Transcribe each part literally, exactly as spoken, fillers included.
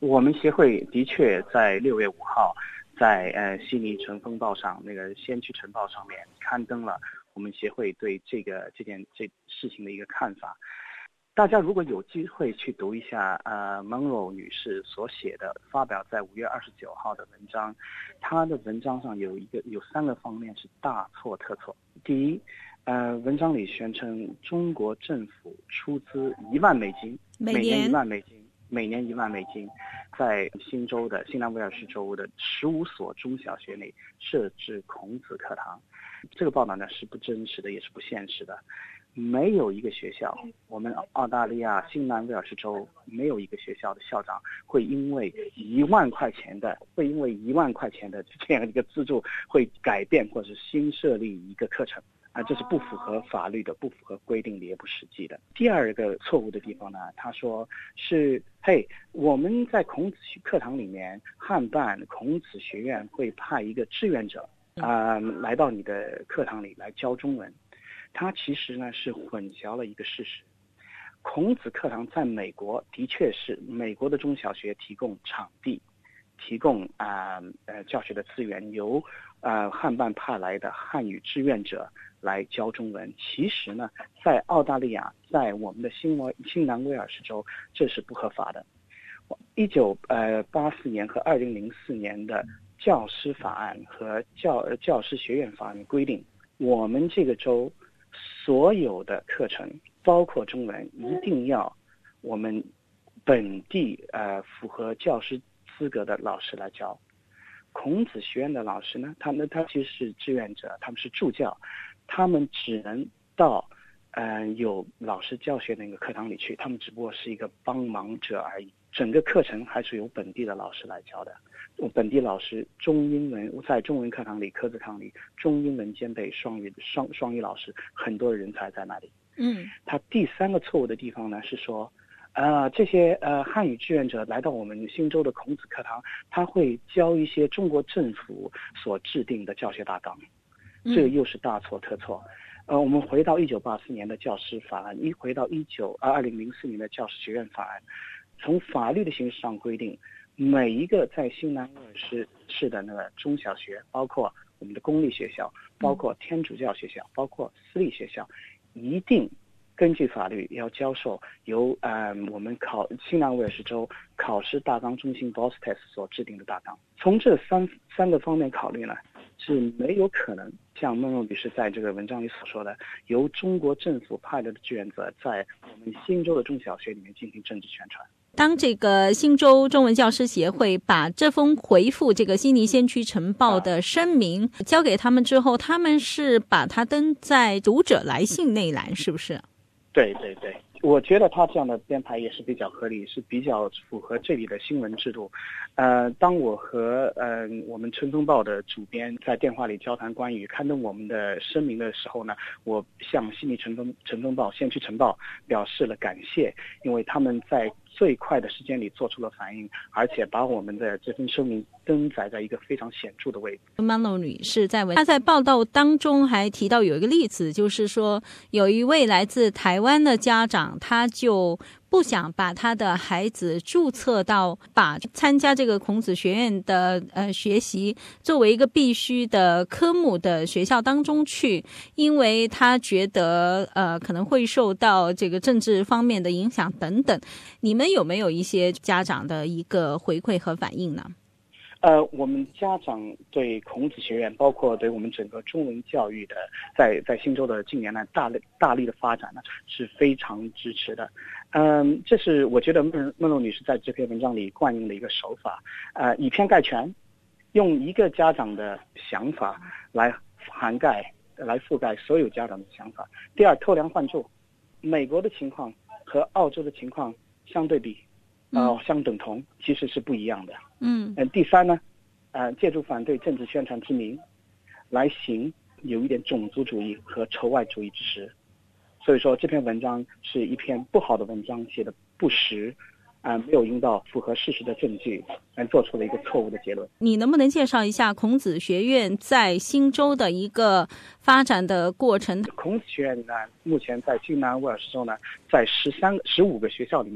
我们协会的确在六月五号在呃悉尼晨风报上那个先驱晨报上面刊登了我们协会对这个这件这事情的一个看法。大家如果有机会去读一下呃 Munro 女士所写的发表在五月二十九号的文章，她的文章上有一个有三个方面是大错特错。第一，呃，文章里宣称中国政府出资一万美金， 每年一万美金，每年一万美金，在新州的新南威尔士州的十五所中小学内设置孔子课堂。这个报道呢是不真实的，也是不现实的。没有一个学校，我们澳大利亚新南威尔士州没有一个学校的校长会因为一万块钱的，会因为一万块钱的这样一个资助，会改变或者是新设立一个课程啊，这是不符合法律的，不符合规定的，也不实际的。第二个错误的地方呢，他说是，嘿，我们在孔子课堂里面，汉办孔子学院会派一个志愿者啊、呃、来到你的课堂里来教中文。它其实呢是混淆了一个事实，孔子课堂在美国的确是美国的中小学提供场地，提供啊 呃, 呃教学的资源，由呃汉办派来的汉语志愿者来教中文。其实呢，在澳大利亚，在我们的新威新南威尔士州，这是不合法的。一九呃八四年和二零零四年的教师法案和教教师学院法案规定，我们这个州所有的课程，包括中文，一定要我们本地呃符合教师资格的老师来教。孔子学院的老师呢，他们他其实是志愿者，他们是助教，他们只能到呃有老师教学那个课堂里去，他们只不过是一个帮忙者而已。整个课程还是由本地的老师来教的。本地老师中英文在中文课堂里、科字课堂里，中英文兼备，双语双双语老师很多人才在那里。 嗯， 他第三个错误的地方呢是说，呃，这些呃汉语志愿者来到我们新州的孔子课堂，他会教一些中国政府所制定的教学大纲，这个又是大错特错。呃，我们回到一九八四年的教师法案，一回到一九二二零零四年的教师学院法案，从法律的形式上规定，每一个在新南威尔士市的那个中小学，包括我们的公立学校，包括天主教学校，包括私立学校，一定根据法律要教授由呃我们考新南威尔士州考试大纲中心 B O S T E S 所制定的大纲。从这三三个方面考虑呢，是没有可能像孟若女士在这个文章里所说的，由中国政府派来的志愿者在我们新州的中小学里面进行政治宣传。 当这个新州中文教师协会把这封回复这个悉尼先驱晨报的声明交给他们之后，他们是把它登在读者来信内栏，是不是？ 对对对，我觉得他这样的编排也是比较合理，是比较符合这里的新闻制度。呃，当我和呃我们晨风报的主编在电话里交谈关于刊登我们的声明的时候呢，我向悉尼晨风晨风报先驱晨报表示了感谢，因为他们在最快的时间里做出了反应，而且把我们的这份声明登载在一个非常显著的位置。 Munro 女士在文，她在报道当中还提到有一个例子，就是说有一位来自台湾的家长，他就不想把他的孩子注册到把参加这个孔子学院的呃学习作为一个必须的科目的学校当中去，因为他觉得呃可能会受到这个政治方面的影响等等。你们有没有一些家长的一个回馈和反应呢？ 呃，我们家长对孔子学院，包括对我们整个中文教育的，在在新州的近年来大力大力的发展呢，是非常支持的。嗯，这是我觉得孟孟若女士在这篇文章里惯用的一个手法，呃，以偏概全，用一个家长的想法来涵盖、来覆盖所有家长的想法。第二，偷梁换柱，美国的情况和澳洲的情况相对比。呃，相等同，其实是不一样的。 嗯， 呃、第三呢，呃，借助反对政治宣传之名，来行有一点种族主义和仇外主义之实。所以说，这篇文章是一篇不好的文章，写的不实，啊、呃，没有用到符合事实的证据，而做出了一个错误的结论。 你能不能介绍一下孔子学院在新州的一个发展的过程？ 孔子学院呢，目前在新南威尔士州呢，在十三、十五个学校里面。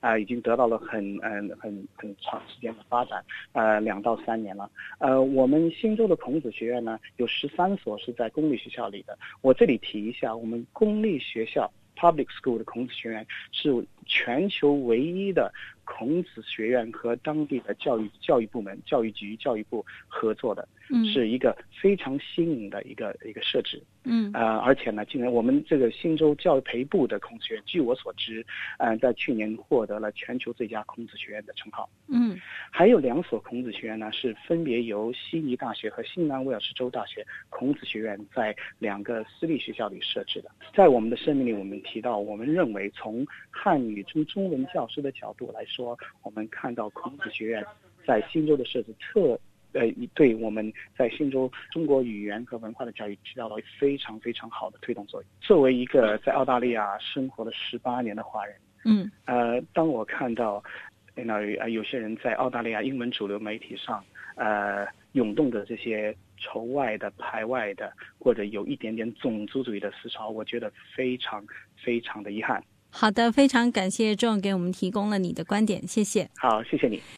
啊、呃，已经得到了很嗯、呃、很很长时间的发展，呃，两到三年了。呃，我们新州的孔子学院呢，有十三所是在公立学校里的。我这里提一下，我们公立学校 public school 的孔子学院是全球唯一的孔子学院和当地的教育教育部门、教育局、教育部合作的， 嗯， 是一个非常新颖的一个一个设置。 嗯， 呃，而且呢，今年我们这个新州教育培部的孔子学院，据我所知，呃，在去年获得了全球最佳孔子学院的称号。 嗯， 还有两所孔子学院呢，是分别由悉尼大学和新南威尔士州大学孔子学院在两个私立学校里设置的。在我们的声明里，我们提到，我们认为从汉语中中文教师的角度来说，我们看到孔子学院在新州的设置特。呃，对我们在新州中国语言和文化的教育起到了非常非常好的推动作用。作为一个在澳大利亚生活了十八年的华人， 嗯， 呃，当我看到，那呃有些人在澳大利亚英文主流媒体上，呃，涌动的这些仇外的、排外的，或者有一点点种族主义的思潮，我觉得非常非常的遗憾。 好的，非常感谢John给我们提供了你的观点，谢谢。 好，谢谢你。